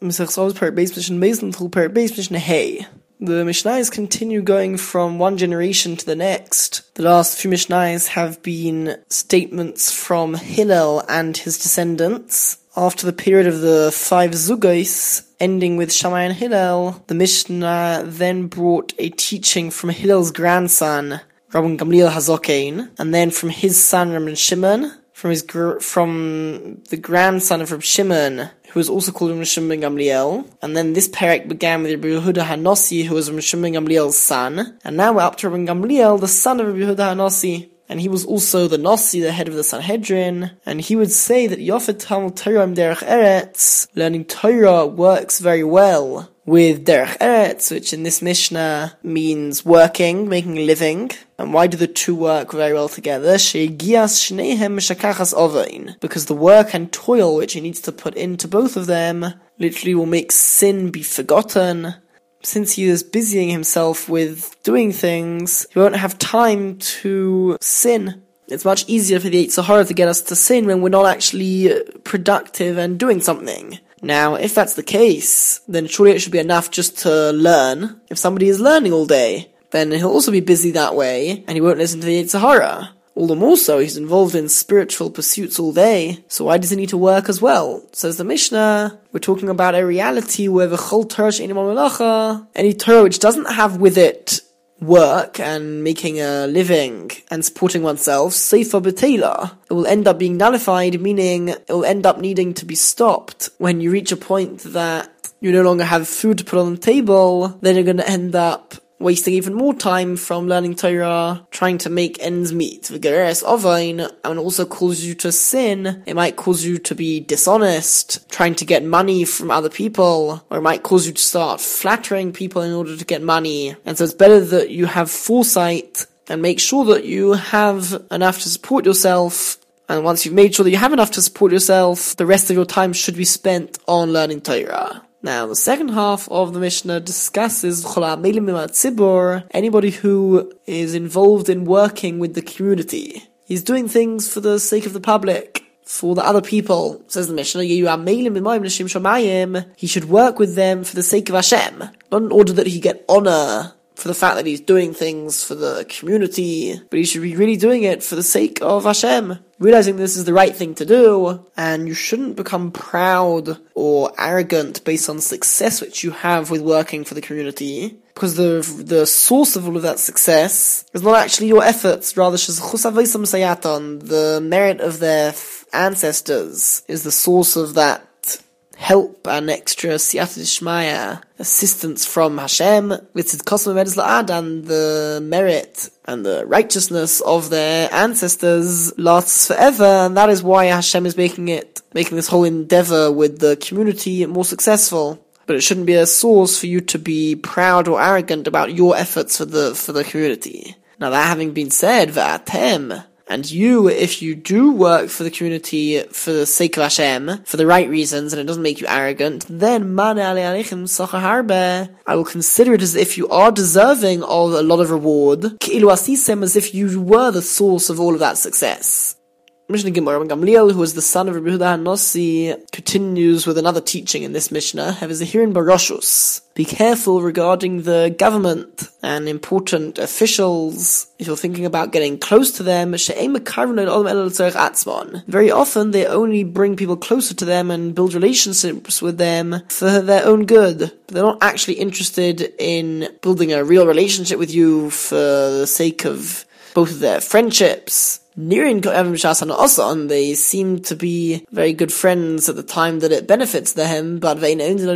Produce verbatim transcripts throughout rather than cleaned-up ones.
Mesechus Avos Perek Beis Mishnah Beis until Perek Beis Mishnah Hey. The Mishnayos continue going from one generation to the next. The last few Mishnayos have been statements from Hillel and his descendants. After the period of the five Zugos, ending with Shammai and Hillel, the Mishnah then brought a teaching from Hillel's grandson, Rabban Gamliel Hazokein, and then from his son, Rabban Shimon, from his gr- from the grandson of Rabban Shimon, who was also called Rabban Shimon ben Gamliel. And then this perek began with Rabbi Yehuda HaNasi, who was Rabban Shimon ben Gamliel's son. And now we're up to Rabban Gamliel, the son of Rabbi Yehuda HaNasi. And he was also the Nasi, the head of the Sanhedrin. And he would say that Yofet Talmud Torah im Derech Eretz, learning Torah works very well with Derech Eretz, which in this Mishnah means working, making a living. And why do the two work very well together? Shegias Shnehem Meshakachas Ovein. Because the work and toil which he needs to put into both of them literally will make sin be forgotten. Since he is busying himself with doing things, he won't have time to sin. It's much easier for the Yetzer Hara to get us to sin when we're not actually productive and doing something. Now, if that's the case, then surely it should be enough just to learn. If somebody is learning all day, then he'll also be busy that way, and he won't listen to the Yetzer Hara. All the more so, he's involved in spiritual pursuits all day, so why does he need to work as well? Says the Mishnah, we're talking about a reality where the Chol Torah she'eino bo melacha, any Torah which doesn't have with it work and making a living and supporting oneself, seifa b'teila, it will end up being nullified, meaning it will end up needing to be stopped. When you reach a point that you no longer have food to put on the table, then you're going to end up wasting even more time from learning Torah, trying to make ends meet. V'gereres ovain, and also causes you to sin. It might cause you to be dishonest, trying to get money from other people, or it might cause you to start flattering people in order to get money. And so it's better that you have foresight and make sure that you have enough to support yourself. And once you've made sure that you have enough to support yourself, the rest of your time should be spent on learning Torah. Now, the second half of the Mishnah discusses anybody who is involved in working with the community. He's doing things for the sake of the public, for the other people. Says the Mishnah, he should work with them for the sake of Hashem, not in order that he get honor for the fact that he's doing things for the community, but he should be really doing it for the sake of Hashem, realizing this is the right thing to do, and you shouldn't become proud or arrogant based on success which you have with working for the community, because the the source of all of that success is not actually your efforts, rather the merit of their ancestors is the source of that help and extra siyata d'shmaya, assistance from Hashem, with tzidkosam v'medes la'ad, and the merit and the righteousness of their ancestors lasts forever, and that is why Hashem is making it, making this whole endeavor with the community more successful. But it shouldn't be a source for you to be proud or arrogant about your efforts for the, for the community. Now that having been said, v'atem, and you, if you do work for the community for the sake of Hashem, for the right reasons, and it doesn't make you arrogant, then I will consider it as if you are deserving of a lot of reward, as if you were the source of all of that success. Mishnah Gimel, Rabban Gamliel, who was the son of Rabbi Yehuda HaNasi, continues with another teaching in this Mishnah. Have a zehirin baroshus. Be careful regarding the government and important officials. If you're thinking about getting close to them, very often they only bring people closer to them and build relationships with them for their own good. They're not actually interested in building a real relationship with you for the sake of both of their friendships. They seem to be very good friends at the time that it benefits them, but they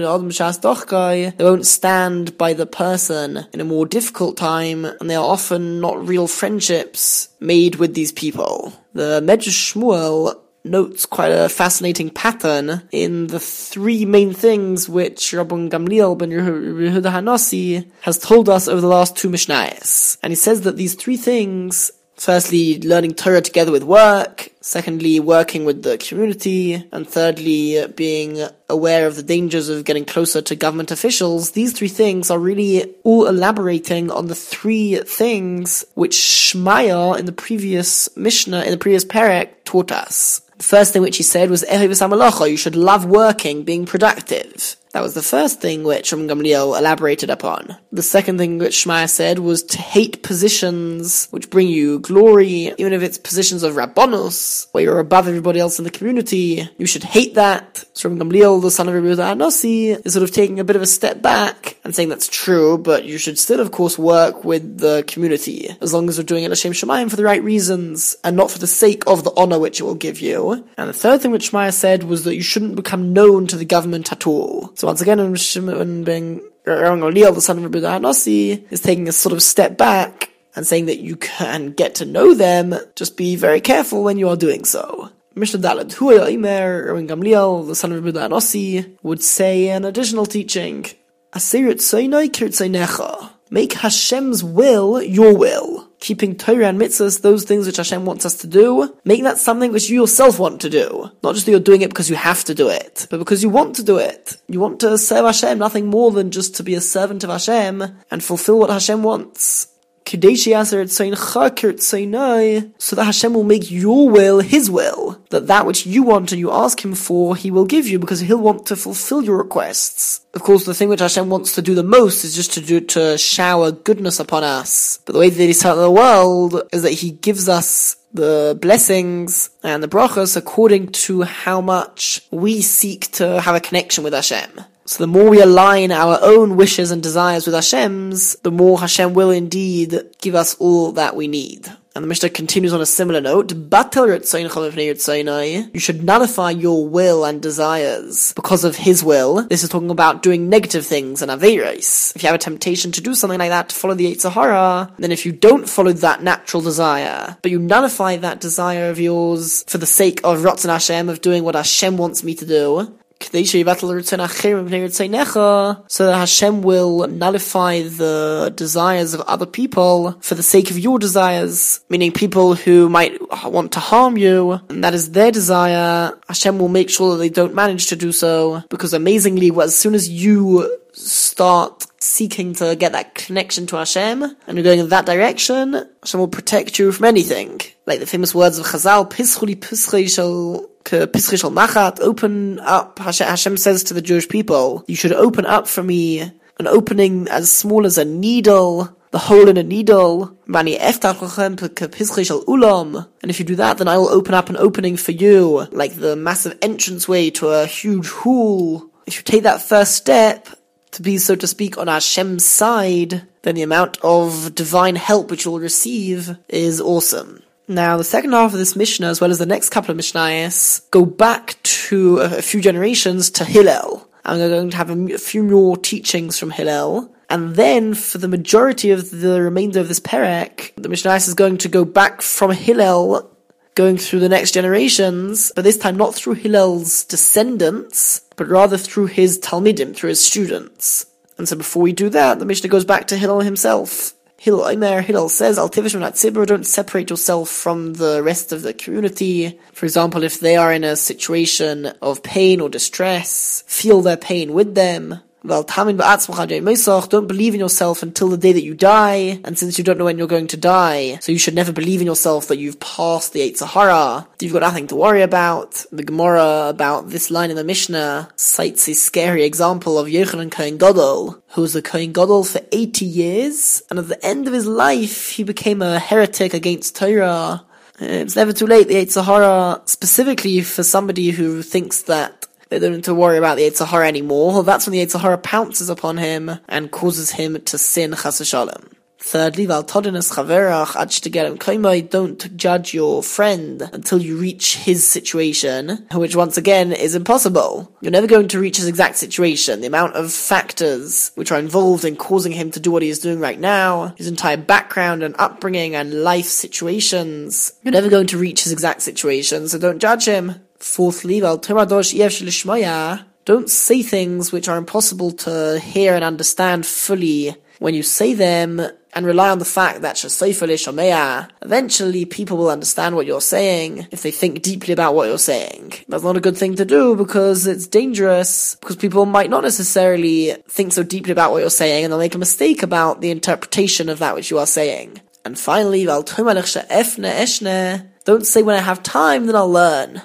won't stand by the person in a more difficult time, and they are often not real friendships made with these people. The Medrash Shmuel notes quite a fascinating pattern in the three main things which Rabban Gamliel ben Yehuda HaNasi has told us over the last two Mishnayos. And he says that these three things, firstly, learning Torah together with work, secondly, working with the community, and thirdly, being aware of the dangers of getting closer to government officials, these three things are really all elaborating on the three things which Shmaya in the previous Mishnah, in the previous Perek, taught us. The first thing which he said was, you should love working, being productive. That was the first thing which Rabban Gamliel elaborated upon. The second thing which Shmaya said was to hate positions which bring you glory, even if it's positions of Rabbanus, where you're above everybody else in the community. You should hate that. So Rabban Gamliel, the son of Rabbi Yehuda HaNasi, is sort of taking a bit of a step back and saying that's true, but you should still, of course, work with the community, as long as you're doing it L'Shem Shamayim for the right reasons, and not for the sake of the honor which it will give you. And the third thing which Shmaya said was that you shouldn't become known to the government at all. So once again, when being Rabban Gamliel, the son of Rabbi Yehuda HaNasi, is taking a sort of step back and saying that you can get to know them, just be very careful when you are doing so. Mishnah Daled, Huaya Imer, Rabban Gamliel, the son of Rabbi Yehuda HaNasi, would say an additional teaching, Asirit Soinoi Kirtzeinecha. Make Hashem's will your will. Keeping Torah and mitzvahs, those things which Hashem wants us to do, make that something which you yourself want to do. Not just that you're doing it because you have to do it, but because you want to do it. You want to serve Hashem, nothing more than just to be a servant of Hashem and fulfill what Hashem wants. So that Hashem will make your will His will. That that which you want and you ask Him for, He will give you, because He'll want to fulfill your requests. Of course, the thing which Hashem wants to do the most is just to do to shower goodness upon us. But the way that He set the world is that He gives us the blessings and the brachas according to how much we seek to have a connection with Hashem. So the more we align our own wishes and desires with Hashem's, the more Hashem will indeed give us all that we need. And the Mishnah continues on a similar note, you should nullify your will and desires because of His will. This is talking about doing negative things and aveiros. If you have a temptation to do something like that, to follow the Yetzer Hara, then if you don't follow that natural desire, but you nullify that desire of yours for the sake of Ratzon Hashem, of doing what Hashem wants me to do, so that Hashem will nullify the desires of other people for the sake of your desires, meaning people who might want to harm you, and that is their desire. Hashem will make sure that they don't manage to do so, because amazingly, as soon as you start seeking to get that connection to Hashem, and you're going in that direction, Hashem will protect you from anything. Like the famous words of Chazal, Pischuli Pischei shel Pischei shel Machat, open up. Hashem says to the Jewish people, you should open up for me an opening as small as a needle, the hole in a needle. And if you do that, then I will open up an opening for you, like the massive entranceway to a huge hall. If you take that first step, to be, so to speak, on Hashem's side, then the amount of divine help which you'll receive is awesome. Now, the second half of this Mishnah, as well as the next couple of Mishnayos, go back to a few generations to Hillel. And we're going to have a few more teachings from Hillel. And then, for the majority of the remainder of this Perek, the Mishnayos is going to go back from Hillel, going through the next generations, but this time not through Hillel's descendants, but rather through his Talmidim, through his students. And so before we do that, the Mishnah goes back to Hillel himself. Hillel Omer, Hillel says, Al tivish min hatzibur, don't separate yourself from the rest of the community. For example, if they are in a situation of pain or distress, feel their pain with them. Don't believe in yourself until the day that you die, and since you don't know when you're going to die, so you should never believe in yourself that you've passed the Yetzer Hara, that you've got nothing to worry about. The Gemara about this line in the Mishnah cites a scary example of Yochanan Kohen Gadol, who was a Kohen Gadol for eighty years, and at the end of his life, he became a heretic against Torah. It's never too late, the Yetzer Hara, specifically for somebody who thinks that they don't need to worry about the Yetzer Hara anymore. That's when the Yetzer Hara pounces upon him and causes him to sin, chas v'shalom. Thirdly, don't judge your friend until you reach his situation, which once again is impossible. You're never going to reach his exact situation. The amount of factors which are involved in causing him to do what he is doing right now, his entire background and upbringing and life situations, you're never going to reach his exact situation, so don't judge him. Fourthly, don't say things which are impossible to hear and understand fully when you say them, and rely on the fact that eventually people will understand what you're saying if they think deeply about what you're saying. That's not a good thing to do because it's dangerous, because people might not necessarily think so deeply about what you're saying and they'll make a mistake about the interpretation of that which you are saying. And finally, Don't say when I have time, then I'll learn.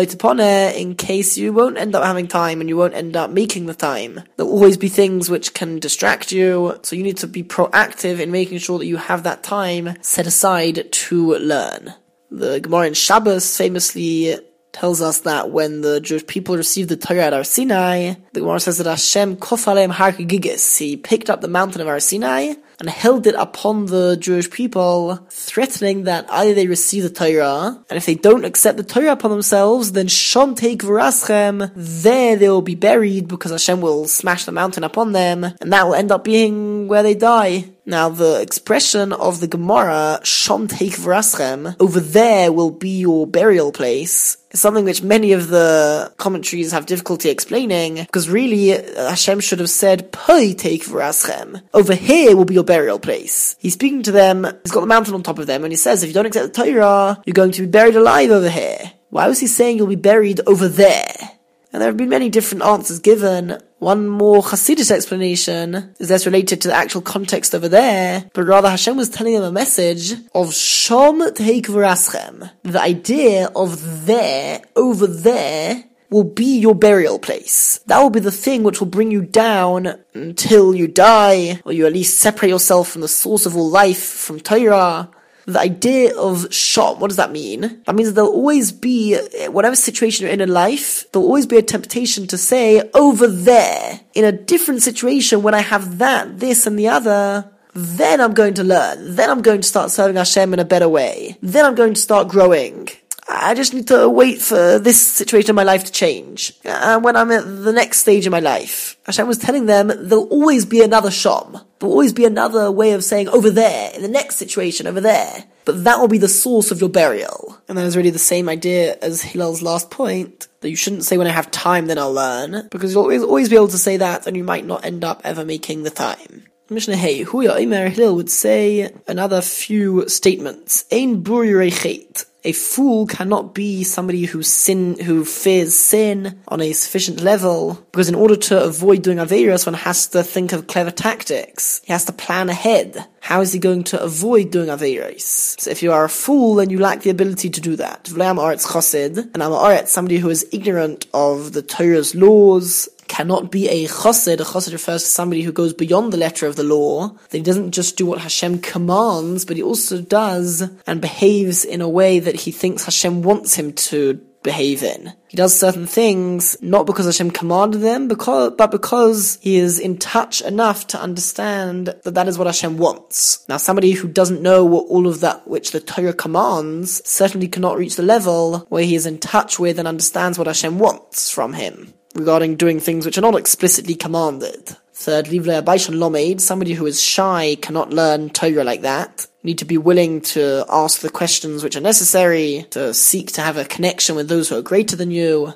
In case you won't end up having time and you won't end up making the time. There'll always be things which can distract you, so you need to be proactive in making sure that you have that time set aside to learn. The Gemara in Shabbos famously tells us that when the Jewish people received the Torah at Har Sinai, the Gemara says that Hashem kof aleim har kegigis. He picked up the mountain of Har Sinai and held it upon the Jewish people, threatening that either they receive the Torah, and if they don't accept the Torah upon themselves, then shom teik v'raschem, there they will be buried, because Hashem will smash the mountain upon them, and that will end up being where they die. Now, the expression of the Gemara, shom teik v'raschem, over there will be your burial place, is something which many of the commentaries have difficulty explaining, because really, Hashem should have said, poi teik v'raschem, over here will be your burial place. He's speaking to them, he's got the mountain on top of them, and he says, if you don't accept the Torah, you're going to be buried alive over here. Why was he saying you'll be buried over there? And there have been many different answers given. One more Hasidic explanation is less related to the actual context over there, but rather Hashem was telling them a message of Shom Teik V'raschem. The idea of there, over there, will be your burial place. That will be the thing which will bring you down until you die, or you at least separate yourself from the source of all life, from Torah. The idea of Shom, what does that mean? That means that there'll always be, whatever situation you're in in life, there'll always be a temptation to say, over there, in a different situation, when I have that, this and the other, then I'm going to learn. Then I'm going to start serving Hashem in a better way. Then I'm going to start growing. I just need to wait for this situation in my life to change. And uh, when I'm at the next stage in my life, Hashem was telling them there'll always be another Shom. There'll always be another way of saying over there, in the next situation over there. But that will be the source of your burial. And that is really the same idea as Hillel's last point, that you shouldn't say when I have time then I'll learn, because you'll always, always be able to say that and you might not end up ever making the time. Mishnah Hey, Huya Imer Hillel would say another few statements. Ein bur yirei chet. A fool cannot be somebody who sin, who fears sin on a sufficient level, because in order to avoid doing Averos, one has to think of clever tactics. He has to plan ahead. How is he going to avoid doing Averos? So if you are a fool, then you lack the ability to do that. V'le'am aretz chosid, and am aretz, somebody who is ignorant of the Torah's laws, cannot be a chosid. A chosid refers to somebody who goes beyond the letter of the law. That he doesn't just do what Hashem commands, but he also does and behaves in a way that he thinks Hashem wants him to behave in. He does certain things not because Hashem commanded them, because, but because he is in touch enough to understand that that is what Hashem wants. Now, somebody who doesn't know what all of that which the Torah commands certainly cannot reach the level where he is in touch with and understands what Hashem wants from him regarding doing things which are not explicitly commanded. Thirdly, somebody who is shy cannot learn Torah like that. You need to be willing to ask the questions which are necessary, to seek to have a connection with those who are greater than you.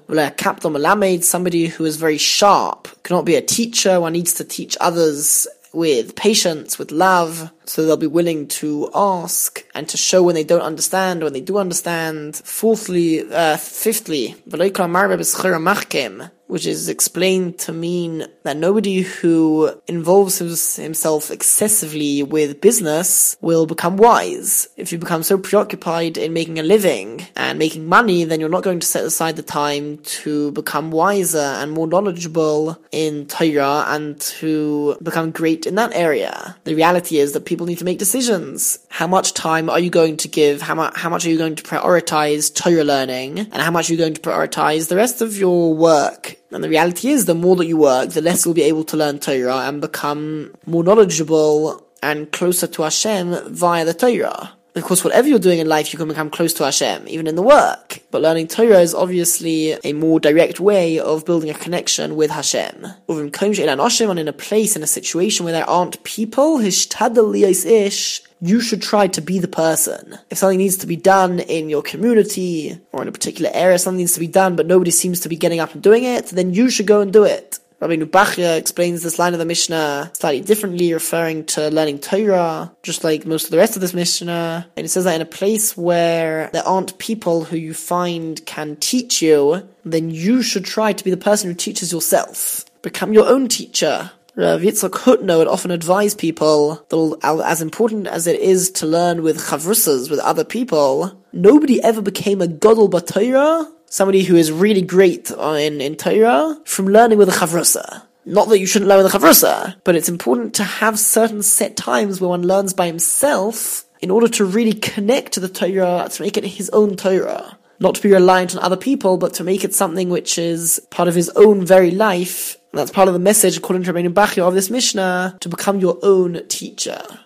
Somebody who is very sharp cannot be a teacher. One needs to teach others with patience, with love, so they'll be willing to ask and to show when they don't understand, when they do understand. Fourthly, uh, fifthly, which is explained to mean that nobody who involves his, himself excessively with business will become wise. If you become so preoccupied in making a living and making money, then you're not going to set aside the time to become wiser and more knowledgeable in Torah and to become great in that area. The reality is that people need to make decisions. How much time are you going to give? How, mu- how much are you going to prioritize Torah learning? And how much are you going to prioritize the rest of your work? And the reality is, the more that you work, the less you'll be able to learn Torah and become more knowledgeable and closer to Hashem via the Torah. Of course, whatever you're doing in life, you can become close to Hashem, even in the work. But learning Torah is obviously a more direct way of building a connection with Hashem. And in a place, in a situation where there aren't people, you should try to be the person. If something needs to be done in your community or in a particular area, something needs to be done, but nobody seems to be getting up and doing it, then you should go and do it. Rabbi Nubachia explains this line of the Mishnah slightly differently, referring to learning Torah, just like most of the rest of this Mishnah. And it says that in a place where there aren't people who you find can teach you, then you should try to be the person who teaches yourself. Become your own teacher. Rav Yitzchak Hutno would often advise people that as important as it is to learn with chavrusas, with other people, nobody ever became a gadol b'Torah, somebody who is really great in, in Torah, from learning with a chavrusa. Not that you shouldn't learn with a chavrusa, but it's important to have certain set times where one learns by himself in order to really connect to the Torah, to make it his own Torah. Not to be reliant on other people, but to make it something which is part of his own very life. And that's part of the message, according to Rabbeinu Bachya, of this Mishnah, to become your own teacher.